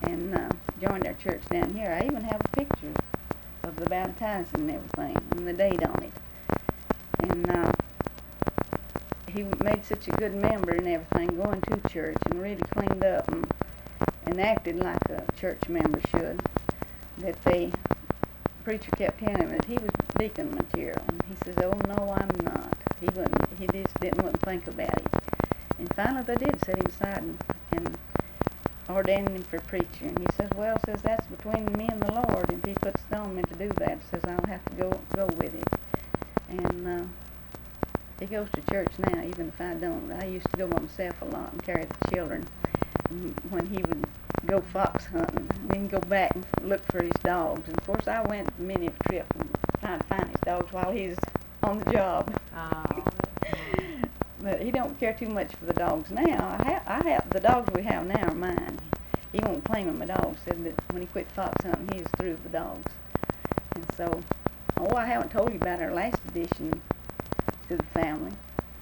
and joined our church down here. I even have a picture of the baptizing and everything, and the date on it. And he made such a good member and everything, going to church, and really cleaned up and acted like a church member should, that the preacher kept telling him that he was deacon material. And he says, "Oh, no, I'm not." He just didn't think about it. And finally they did set him aside and ordained him for preacher. And he says, "Well," says, "that's between me and the Lord. And if he puts it on me to do that," says, "I'll have to go with it." And he goes to church now, even if I don't. I used to go by myself a lot and carry the children. And when he would go fox hunting, and then go back and look for his dogs. And of course I went many a trip and trying to find his dogs while he's on the job. Oh. But he don't care too much for the dogs now. I have the dogs we have now are mine. He won't claim them at all. Said that when he quit fox hunting, he was through with the dogs. And so, I haven't told you about our last addition to the family.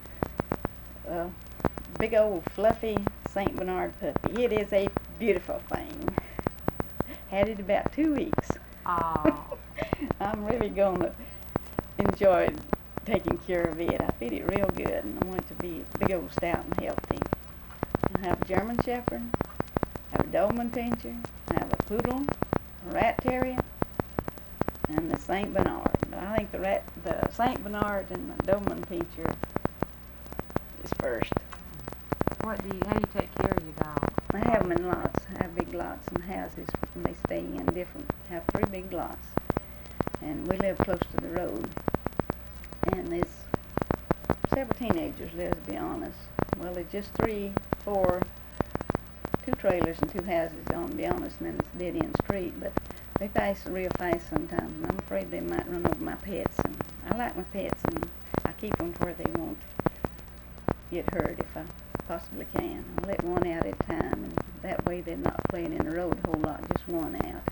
Big old fluffy St. Bernard puppy. It is a beautiful thing. Had it about 2 weeks. Oh. I'm really gonna enjoy taking care of it. I feed it real good, and I want it to be big old stout and healthy. I have a German Shepherd, I have a Doberman Pinscher, I have a Poodle, a Rat Terrier, and the St. Bernard. But I think the St. Bernard and the Doberman Pinscher is first. How do you take care of your dog? I have them in lots. I have big lots and houses, and they stay in different. I have 3 big lots, and we live close to the road. And there's several teenagers there, to be honest. Well, there's just 3, 4, 2 trailers and 2 houses on, to be honest, and then it's a dead-end street. But they pass real fast sometimes, and I'm afraid they might run over my pets. And I like my pets, and I keep them where they won't get hurt if I possibly can. I let one out at a time, and that way they're not playing in the road a whole lot, just one out.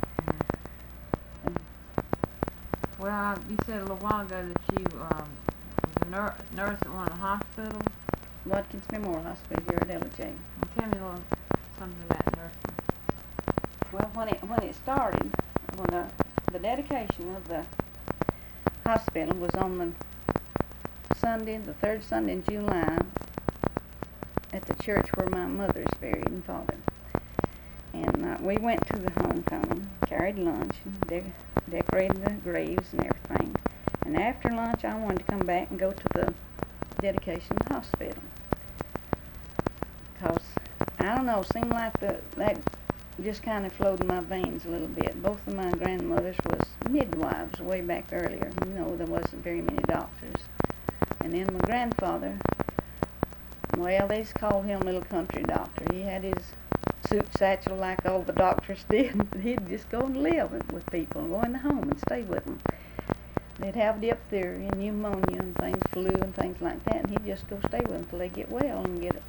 Well, you said a little while ago that you was a nurse at one of the hospitals. Watkins Memorial Hospital here at LJ. Tell me a little something about nursing. Well, when it started, when the dedication of the hospital was on the Sunday, the 3rd Sunday in July, at the church where my mother is buried and father. And we went to the homecoming, carried lunch, and decorated the graves and everything. And after lunch, I wanted to come back and go to the dedication of the hospital. Because, I don't know, it seemed like that just kind of flowed in my veins a little bit. Both of my grandmothers was midwives way back earlier. You know, there wasn't very many doctors. And then my grandfather, well, they just called him Little Country Doctor. He had his suit satchel like all the doctors did. He'd just go and live with people and go in the home and stay with them. They'd have diphtheria and pneumonia and things, flu and things like that, and he'd just go stay with them till they get well and get,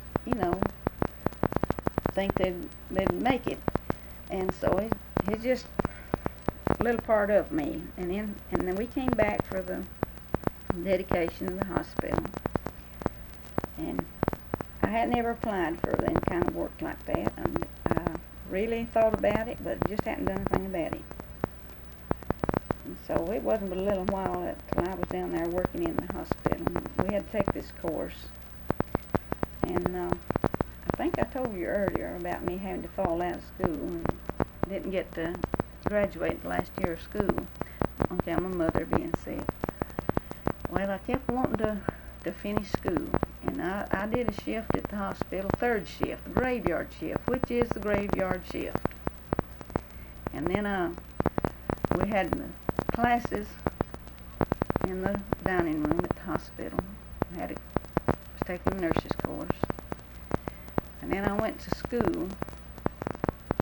think they'd make it. And so he's just a little part of me. And then we came back for the dedication of the hospital. And I had never applied for any kind of work like that. And I really thought about it, but just hadn't done anything about it. And so it wasn't but a little while till I was down there working in the hospital. And we had to take this course. And I think I told you earlier about me having to fall out of school and didn't get to graduate the last year of school on account of my mother being sick. Well, I kept wanting to finish school, and I did a shift at the hospital, 3rd shift, the graveyard shift, which is the graveyard shift. And then we had classes in the dining room at the hospital. I was taking a nurse's course. And then I went to school